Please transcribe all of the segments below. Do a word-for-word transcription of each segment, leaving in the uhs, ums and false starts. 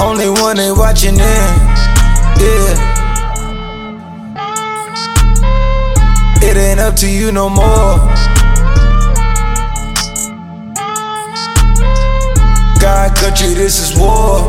Only one they watching in, yeah. It ain't up to you no more. God, country, this is war.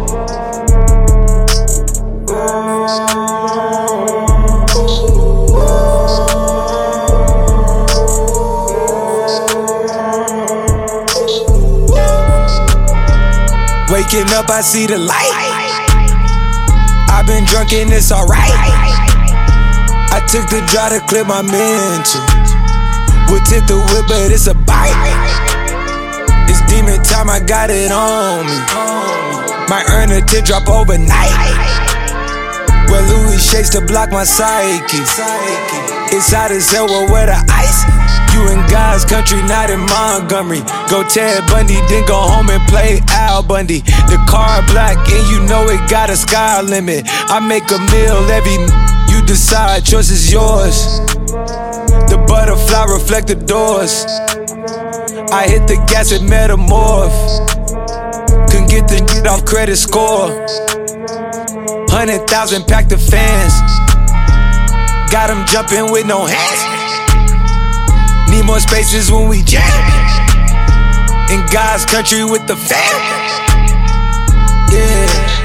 Waking up, I see the light. I've been drunk and it's alright. I took the draw to clear my mental. We'll tip the whip, but it's a bite. It's demon time, I got it on me. Might earn a tip drop overnight. Where Louis shakes to block my psyche. It's hot as hell, well, where the ice? You in God's country, not in Montgomery. Go Ted Bundy, then go home and play Al Bundy. The car black and you know it got a sky limit. I make a meal every, you decide, choice is yours. The butterfly reflect the doors. I hit the gas and metamorph. Couldn't get the get off credit score. Hundred thousand pack the fans. Got them jumping with no hands. Need more spaces when we jam. In God's country with the fam. Yeah.